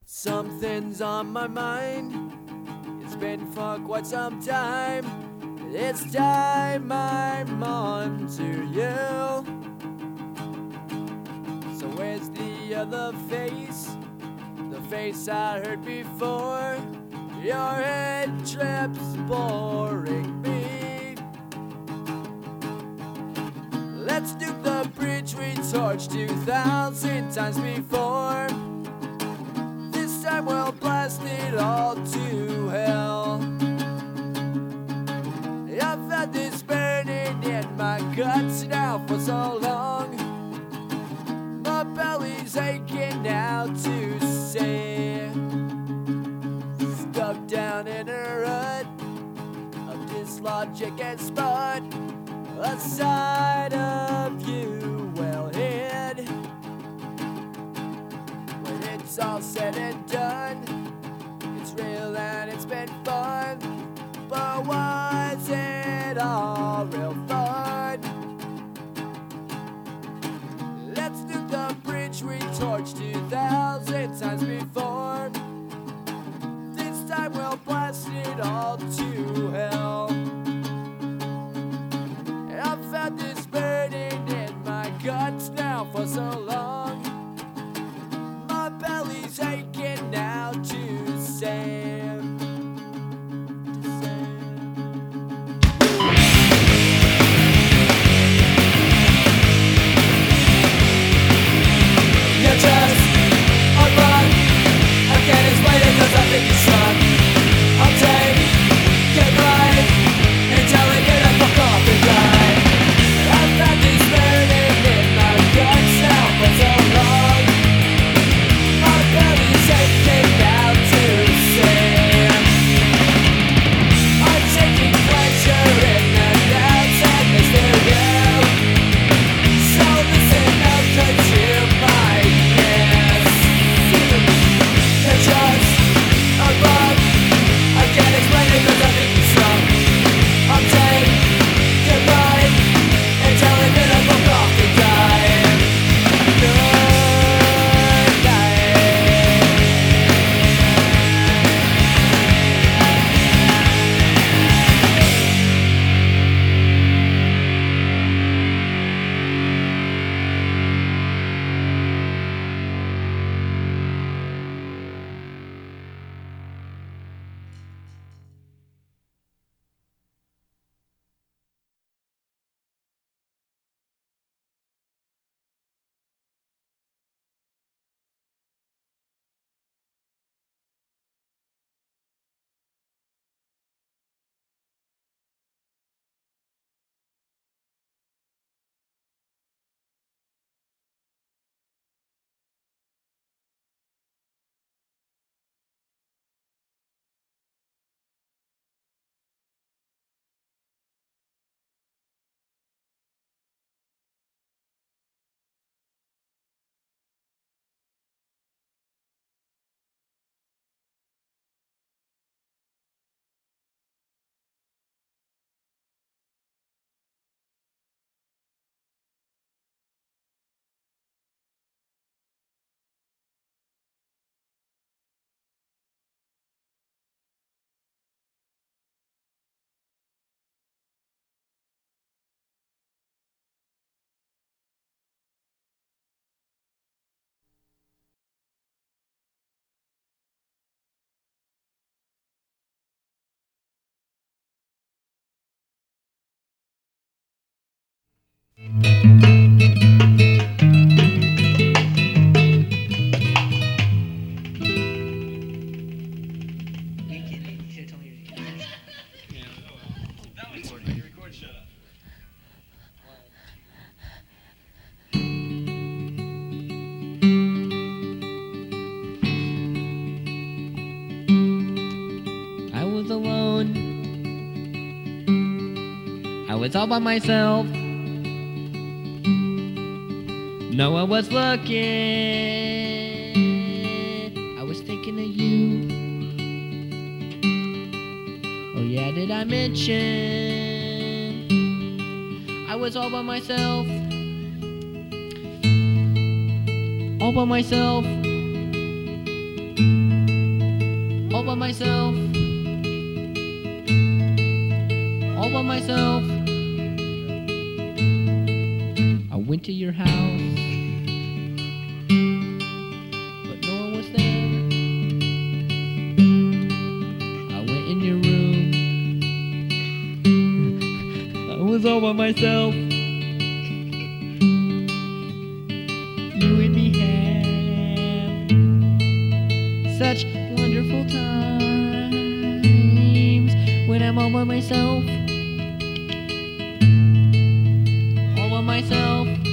Something's on my mind. It's been for quite some time. It's time I'm on to you. So where's the other face? The face I heard before. Your head trips boring me. Let's do the bridge we torched 2,000 times before. This time we'll blast it all to hell. I've had this burning in my guts now for so long. My belly's aching now to say. Stuck down in a rut of dislogic and spud. A side of you well hid. When it's all said and done, it's real and it's been fun. But was it all real fun? Let's do the bridge we torched 2,000 times before. This time we'll blast it all to hell. I've had this burning in my guts now for so long. My belly's aching now to say. I was alone. I was all by myself. No one was looking. I was thinking of you. Oh yeah, did I mention I was all by myself? All by myself. all by myself. All by myself. I went to your house, but no one was there. I went in your room. I was all by myself. You and me have such wonderful times when I'm all by myself. All by myself.